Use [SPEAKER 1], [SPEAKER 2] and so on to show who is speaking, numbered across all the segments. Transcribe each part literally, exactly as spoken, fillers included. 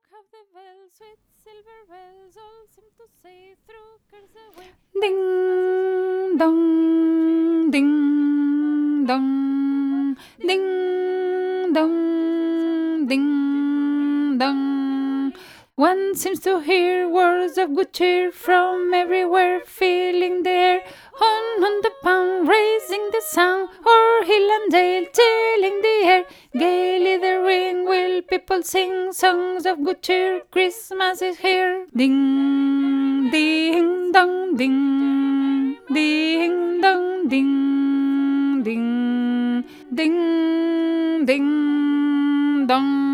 [SPEAKER 1] have the bells with silver bells, all seem to say through cares away.
[SPEAKER 2] Ding dong, ding dong, ding dong, ding dong. One seems to hear words of good cheer from everywhere, filling the air. On, on the pound, raising the sound, o'er hill and dale, tilling the air. Gaily the ring will people sing songs of good cheer. Christmas is here. Ding, ding, dong, ding, ding, dong, ding, ding, ding, ding, dong.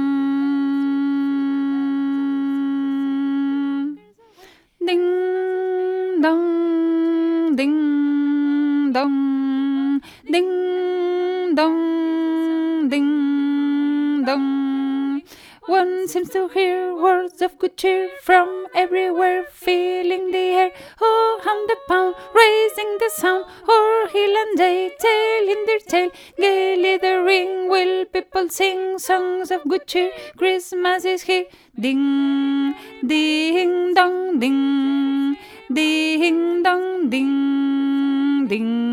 [SPEAKER 2] Ding dong, ding dong, ding dong, ding dong. One seems to hear words of good cheer from everywhere, filling the air. Oh, hum the pound, raising the sound, o'er hill and dale, telling their tale. Gaily the ring will people sing songs of good cheer. Christmas is here. Ding, ding dong, ding, ding dong, ding, ding.